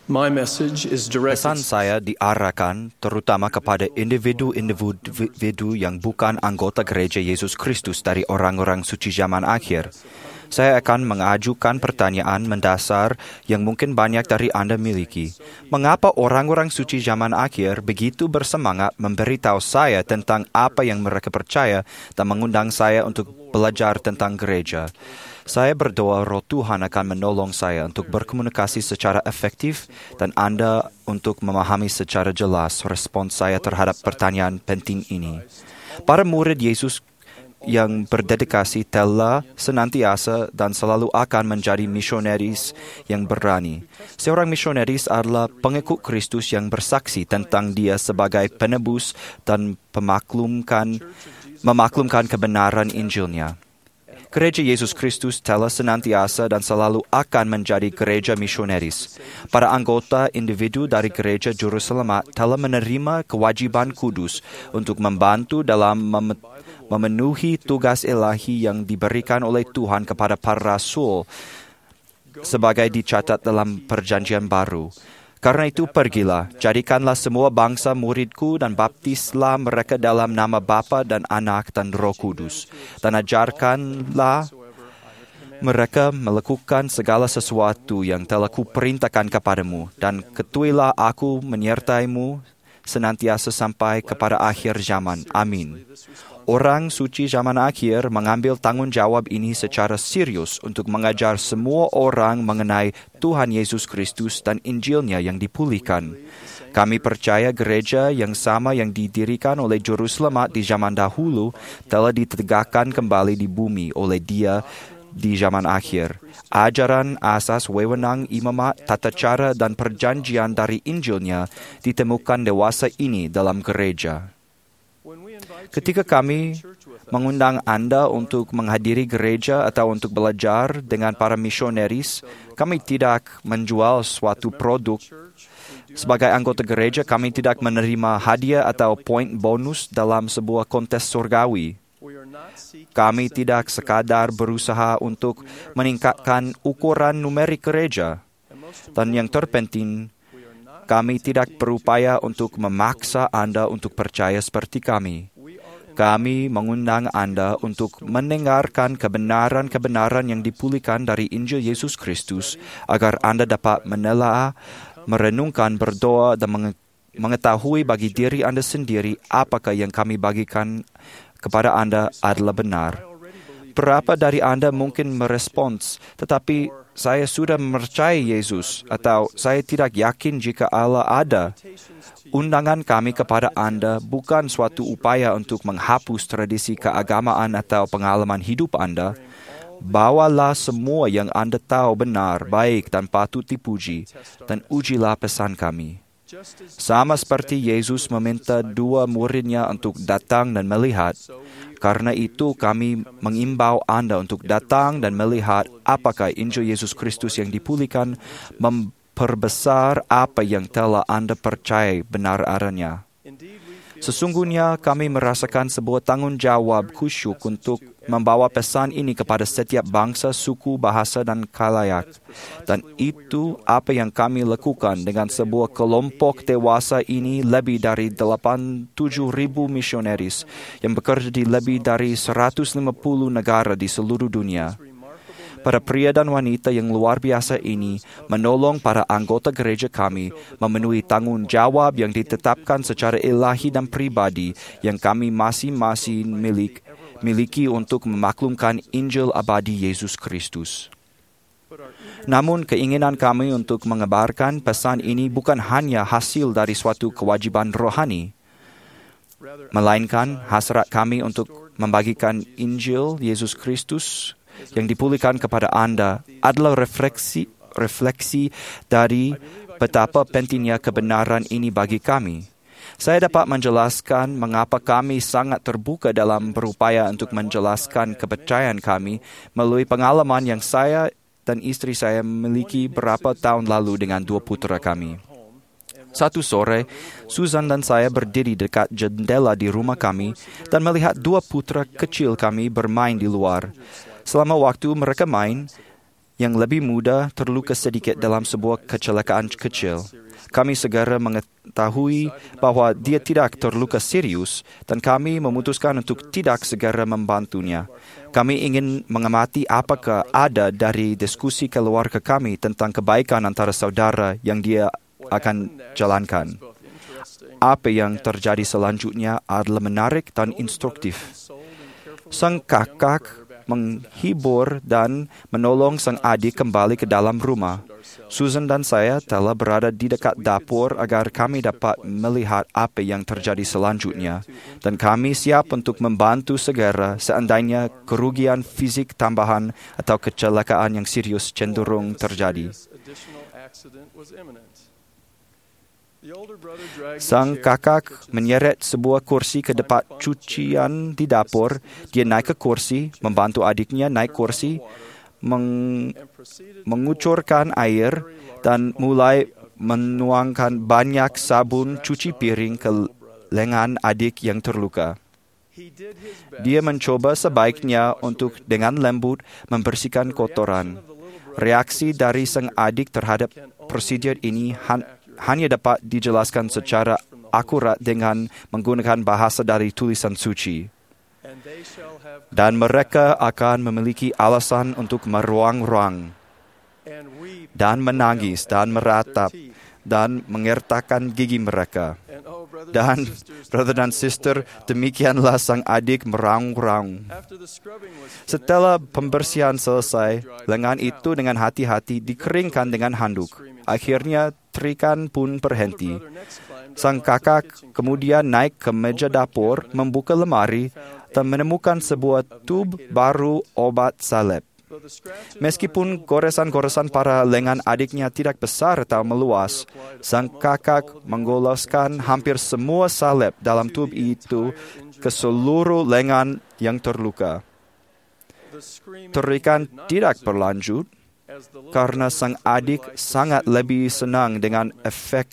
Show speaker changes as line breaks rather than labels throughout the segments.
My message is directed.
Pesan saya diarahkan terutama kepada individu yang bukan anggota gereja Yesus Kristus dari orang-orang suci zaman akhir. Saya akan mengajukan pertanyaan mendasar yang mungkin banyak dari Anda miliki. Mengapa orang-orang suci zaman akhir begitu bersemangat memberitahu saya tentang apa yang mereka percaya dan mengundang saya untuk belajar tentang gereja? Saya berdoa Roh Tuhan akan menolong saya untuk berkomunikasi secara efektif dan Anda untuk memahami secara jelas respons saya terhadap pertanyaan penting ini. Para murid Yesus yang berdedikasi telah senantiasa dan selalu akan menjadi misionaris yang berani. Seorang misionaris adalah pengikut Kristus yang bersaksi tentang Dia sebagai penebus dan memaklumkan kebenaran Injilnya. Gereja Yesus Kristus telah senantiasa dan selalu akan menjadi gereja misionaris. Para anggota individu dari gereja Juru Selamat telah menerima kewajiban kudus untuk membantu dalam memenuhi tugas ilahi yang diberikan oleh Tuhan kepada para rasul sebagai dicatat dalam Perjanjian Baru. Karena itu pergilah, jadikanlah semua bangsa muridku dan baptislah mereka dalam nama Bapa dan Anak dan Roh Kudus. Dan ajarkanlah mereka melakukan segala sesuatu yang telah kuperintahkan kepadamu. Dan ketahuilah aku menyertaimu senantiasa sampai kepada akhir zaman. Amin. Orang suci zaman akhir mengambil tanggung jawab ini secara serius untuk mengajar semua orang mengenai Tuhan Yesus Kristus dan Injilnya yang dipulihkan. Kami percaya gereja yang sama yang didirikan oleh Juru Selamat di zaman dahulu telah ditegakkan kembali di bumi oleh Dia di zaman akhir. Ajaran asas wewenang imamat, tata cara dan perjanjian dari Injilnya ditemukan dewasa ini dalam gereja. Ketika kami mengundang Anda untuk menghadiri gereja atau untuk belajar dengan para misionaris, kami tidak menjual suatu produk. Sebagai anggota gereja, kami tidak menerima hadiah atau poin bonus dalam sebuah kontes surgawi. Kami tidak sekadar berusaha untuk meningkatkan ukuran numerik gereja. Dan yang terpenting, kami tidak berupaya untuk memaksa Anda untuk percaya seperti kami. Kami mengundang Anda untuk mendengarkan kebenaran-kebenaran yang dipulihkan dari Injil Yesus Kristus, agar Anda dapat menelaah, merenungkan, berdoa, dan mengetahui bagi diri Anda sendiri apakah yang kami bagikan kepada Anda adalah benar. Berapa dari Anda mungkin merespons, tetapi saya sudah mempercayai Yesus, atau saya tidak yakin jika Allah ada. Undangan kami kepada Anda bukan suatu upaya untuk menghapus tradisi keagamaan atau pengalaman hidup Anda. Bawalah semua yang Anda tahu benar, baik dan patut dipuji, dan ujilah pesan kami. Sama seperti Yesus meminta dua muridnya untuk datang dan melihat, karena itu kami mengimbau Anda untuk datang dan melihat apakah Injil Yesus Kristus yang dipulihkan memperbesar apa yang telah Anda percaya benar adanya. Sesungguhnya kami merasakan sebuah tanggung jawab khusyuk untuk membawa pesan ini kepada setiap bangsa, suku, bahasa, dan khalayak. Dan itu apa yang kami lakukan dengan sebuah kelompok dewasa ini lebih dari 87,000 misionaris yang bekerja di lebih dari 150 negara di seluruh dunia. Para pria dan wanita yang luar biasa ini menolong para anggota gereja kami memenuhi tanggung jawab yang ditetapkan secara ilahi dan pribadi yang kami masing-masing miliki untuk memaklumkan Injil abadi Yesus Kristus. Namun keinginan kami untuk mengebarkan pesan ini bukan hanya hasil dari suatu kewajiban rohani, melainkan hasrat kami untuk membagikan Injil Yesus Kristus yang dipulihkan kepada Anda adalah refleksi dari betapa pentingnya kebenaran ini bagi kami. Saya dapat menjelaskan mengapa kami sangat terbuka dalam berupaya untuk menjelaskan kepercayaan kami melalui pengalaman yang saya dan istri saya memiliki beberapa tahun lalu dengan dua putra kami. Satu sore, Susan dan saya berdiri dekat jendela di rumah kami dan melihat dua putra kecil kami bermain di luar. Selama waktu mereka main, yang lebih muda terluka sedikit dalam sebuah kecelakaan kecil. Kami segera mengetahui bahwa dia tidak terluka serius dan kami memutuskan untuk tidak segera membantunya. Kami ingin mengamati apakah ada dari diskusi keluarga kami tentang kebaikan antara saudara yang dia akan jalankan. Apa yang terjadi selanjutnya adalah menarik dan instruktif. Sang kakak menghibur dan menolong sang adik kembali ke dalam rumah. Susan dan saya telah berada di dekat dapur agar kami dapat melihat apa yang terjadi selanjutnya, dan kami siap untuk membantu segera seandainya kerugian fisik tambahan atau kecelakaan yang serius cenderung terjadi. Sang kakak menyeret sebuah kursi ke depan cucian di dapur. Dia naik ke kursi, membantu adiknya naik kursi, mengucurkan air, dan mulai menuangkan banyak sabun cuci piring ke lengan adik yang terluka. Dia mencoba sebaiknya untuk dengan lembut membersihkan kotoran. Reaksi dari sang adik terhadap prosedur ini hanya dapat dijelaskan secara akurat dengan menggunakan bahasa dari tulisan suci. Dan mereka akan memiliki alasan untuk meruang-ruang dan menangis dan meratap dan mengertakkan gigi mereka. Dan brother dan sister, demikianlah sang adik meraung-raung. Setelah pembersihan selesai, lengan itu dengan hati-hati dikeringkan dengan handuk. Akhirnya terikan pun berhenti. Sang kakak kemudian naik ke meja dapur, membuka lemari, dan menemukan sebuah tub baru obat salep. Meskipun goresan-goresan pada lengan adiknya tidak besar atau meluas, sang kakak menggoloskan hampir semua salep dalam tub itu ke seluruh lengan yang terluka. Terikan tidak berlanjut karena sang adik sangat lebih senang dengan efek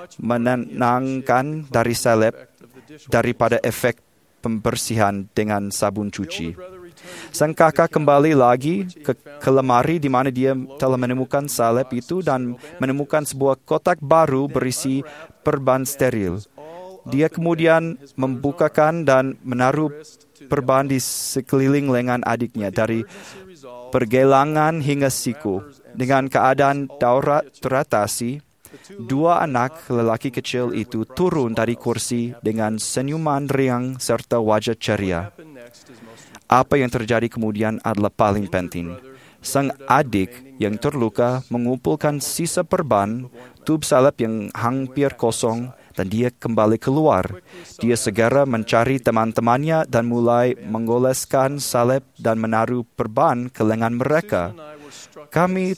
menenangkan dari salep daripada efek pembersihan dengan sabun cuci. Sang kakak kembali lagi ke lemari di mana dia telah menemukan salep itu dan menemukan sebuah kotak baru berisi perban steril. Dia kemudian membukakan dan menaruh perban di sekeliling lengan adiknya dari pergelangan hingga siku. Dengan keadaan darurat teratasi, dua anak lelaki kecil itu turun dari kursi dengan senyuman riang serta wajah ceria. Apa yang terjadi kemudian adalah paling penting. Sang adik yang terluka mengumpulkan sisa perban, tub salep yang hampir kosong, dan dia kembali keluar. Dia segera mencari teman-temannya dan mulai menggoleskan salep dan menaruh perban ke lengan mereka. Kami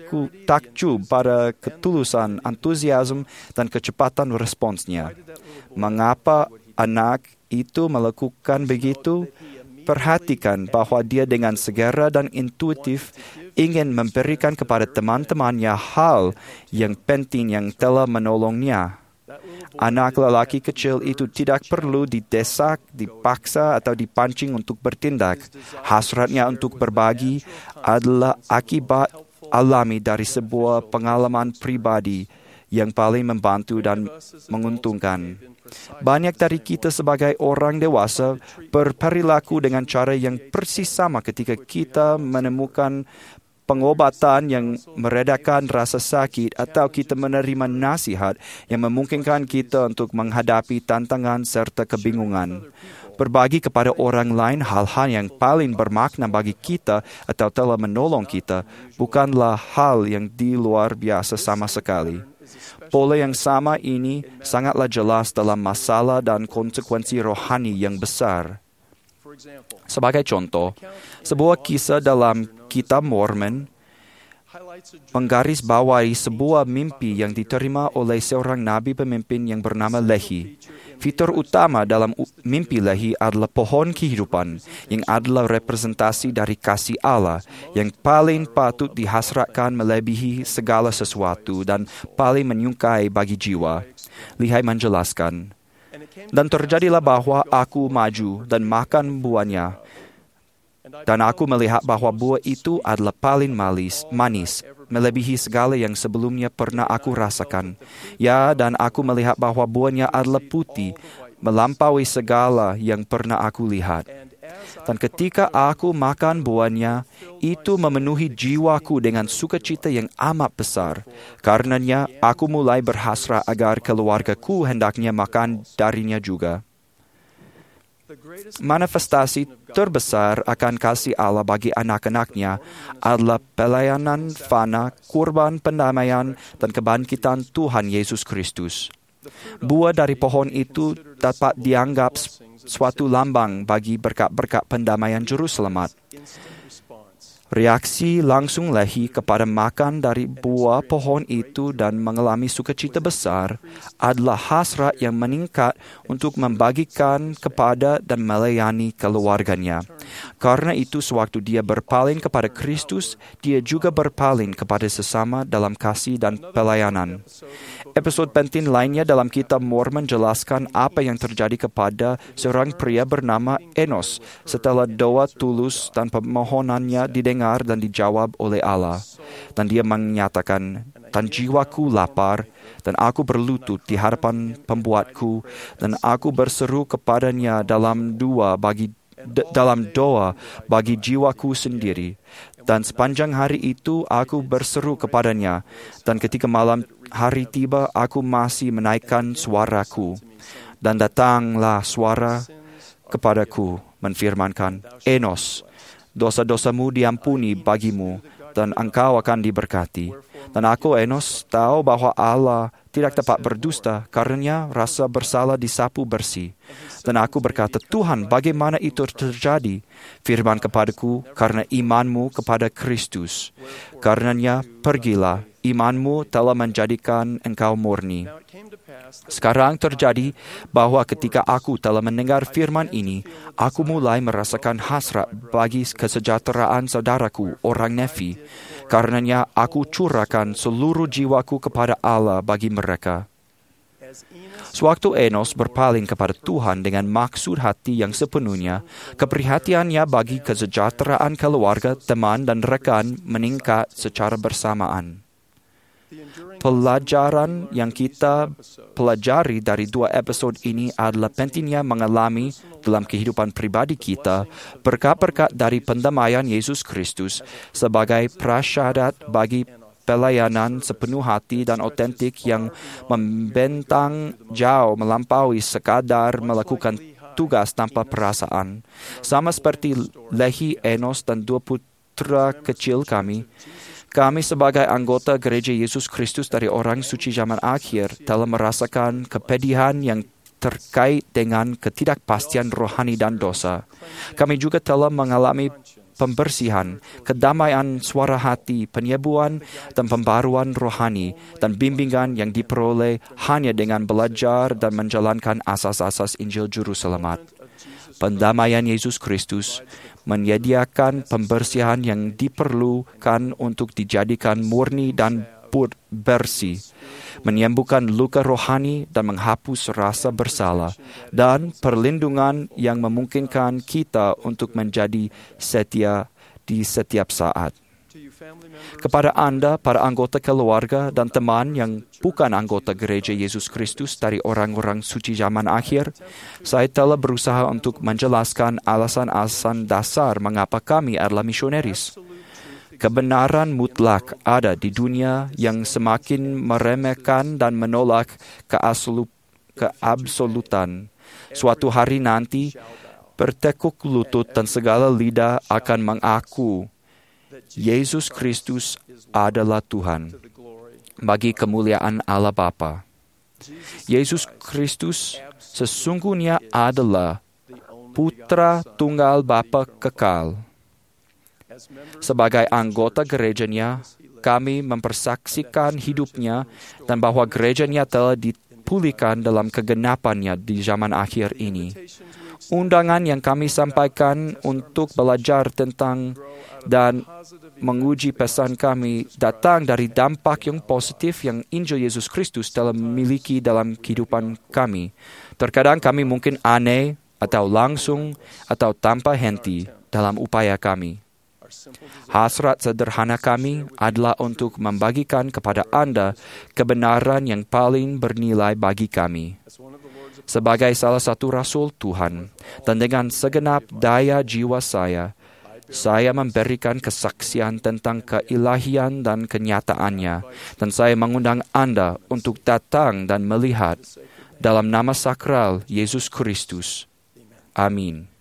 takjub pada ketulusan, antusiasme, dan kecepatan responsnya. Mengapa anak itu melakukan begitu? Perhatikan bahwa dia dengan segera dan intuitif ingin memberikan kepada teman-temannya hal yang penting yang telah menolongnya. Anak lelaki kecil itu tidak perlu didesak, dipaksa, atau dipancing untuk bertindak. Hasratnya untuk berbagi adalah akibat alami dari sebuah pengalaman pribadi yang paling membantu dan menguntungkan. Banyak dari kita sebagai orang dewasa berperilaku dengan cara yang persis sama ketika kita menemukan pengobatan yang meredakan rasa sakit atau kita menerima nasihat yang memungkinkan kita untuk menghadapi tantangan serta kebingungan. Berbagi kepada orang lain hal-hal yang paling bermakna bagi kita atau telah menolong kita bukanlah hal yang di luar biasa sama sekali. Pola yang sama ini sangatlah jelas dalam masalah dan konsekuensi rohani yang besar. Sebagai contoh, sebuah kisah dalam Kitab Mormon menggarisbawahi sebuah mimpi yang diterima oleh seorang nabi pemimpin yang bernama Lehi. Fitur utama dalam mimpi Lehi adalah pohon kehidupan yang adalah representasi dari kasih Allah yang paling patut dihasratkan melebihi segala sesuatu dan paling menyukai bagi jiwa. Lehi menjelaskan, "Dan terjadilah bahwa aku maju dan makan buahnya. Dan aku melihat bahwa buah itu adalah paling manis, melebihi segala yang sebelumnya pernah aku rasakan. Ya, dan aku melihat bahwa buahnya adalah putih, melampaui segala yang pernah aku lihat. Dan ketika aku makan buahnya, itu memenuhi jiwaku dengan sukacita yang amat besar. Karenanya, aku mulai berhasrat agar keluargaku hendaknya makan darinya juga. Manifestasi terbesar akan kasih Allah bagi anak-anaknya adalah pelayanan fana, kurban pendamaian, dan kebangkitan Tuhan Yesus Kristus. Buah dari pohon itu dapat dianggap suatu lambang bagi berkat-berkat pendamaian Juru Selamat. Reaksi langsung Lehi kepada makan dari buah pohon itu dan mengalami sukacita besar adalah hasrat yang meningkat untuk membagikan kepada dan melayani keluarganya. Karena itu, sewaktu dia berpaling kepada Kristus, dia juga berpaling kepada sesama dalam kasih dan pelayanan. Episode penting lainnya dalam kitab Mormon menjelaskan apa yang terjadi kepada seorang pria bernama Enos setelah doa tulus dan permohonannya didengar dan dijawab oleh Allah. Dan dia menyatakan, "Dan jiwaku lapar, dan aku berlutut di hadapan pembuatku, dan aku berseru kepadanya dalam doa bagi jiwaku sendiri. Dan sepanjang hari itu aku berseru kepadanya, dan ketika malam hari tiba aku masih menaikkan suaraku. Dan datanglah suara kepadaku menfirmankan, Enos, dosa-dosamu diampuni bagimu, dan engkau akan diberkati. Dan aku, Enos, tahu bahwa Allah tidak dapat berdusta, karenanya rasa bersalah disapu bersih. Dan aku berkata, Tuhan, bagaimana itu terjadi? Firman kepadaku, karena imanmu kepada Kristus. Karenanya, pergilah, imanmu telah menjadikan engkau murni. Sekarang terjadi bahwa ketika aku telah mendengar firman ini, aku mulai merasakan hasrat bagi kesejahteraan saudaraku, orang Nefi. Karenanya aku curahkan seluruh jiwaku kepada Allah bagi mereka. Sewaktu Enos berpaling kepada Tuhan dengan maksud hati yang sepenuhnya, keprihatiannya bagi kesejahteraan keluarga, teman, dan rekan meningkat secara bersamaan. Pelajaran yang kita pelajari dari 2 episode ini adalah pentingnya mengalami dalam kehidupan pribadi kita berkat-berkat dari pendamaian Yesus Kristus sebagai prasyarat bagi pelayanan sepenuh hati dan otentik yang membentang jauh melampaui sekadar melakukan tugas tanpa perasaan. Sama seperti Lehi, Enos, dan 2 putra kecil kami sebagai anggota Gereja Yesus Kristus dari orang suci zaman akhir telah merasakan kepedihan yang terkait dengan ketidakpastian rohani dan dosa. Kami juga telah mengalami pembersihan, kedamaian suara hati, penyembuhan, dan pembaruan rohani, dan bimbingan yang diperoleh hanya dengan belajar dan menjalankan asas-asas Injil Juru Selamat. Pendamaian Yesus Kristus menyediakan pembersihan yang diperlukan untuk dijadikan murni dan bersih, menyembuhkan luka rohani dan menghapus rasa bersalah, dan perlindungan yang memungkinkan kita untuk menjadi setia di setiap saat. Kepada Anda, para anggota keluarga dan teman yang bukan anggota Gereja Yesus Kristus dari orang-orang suci zaman akhir, saya telah berusaha untuk menjelaskan alasan-alasan dasar mengapa kami adalah misionaris. Kebenaran mutlak ada di dunia yang semakin meremehkan dan menolak keabsolutan. Suatu hari nanti, bertekuk lutut dan segala lidah akan mengaku Yesus Kristus adalah Tuhan, bagi kemuliaan Allah Bapa. Yesus Kristus sesungguhnya adalah Putra Tunggal Bapa kekal. Sebagai anggota gerejanya, kami mempersaksikan hidupnya dan bahwa gerejanya telah dipulihkan dalam kegenapannya di zaman akhir ini. Undangan yang kami sampaikan untuk belajar tentang dan menguji pesan kami datang dari dampak yang positif yang Injil Yesus Kristus telah memiliki dalam kehidupan kami. Terkadang kami mungkin aneh atau langsung atau tanpa henti dalam upaya kami. Hasrat sederhana kami adalah untuk membagikan kepada Anda kebenaran yang paling bernilai bagi kami. Sebagai salah satu rasul Tuhan, dan dengan segenap daya jiwa saya memberikan kesaksian tentang keilahian dan kenyataannya, dan saya mengundang Anda untuk datang dan melihat dalam nama sakral Yesus Kristus. Amin.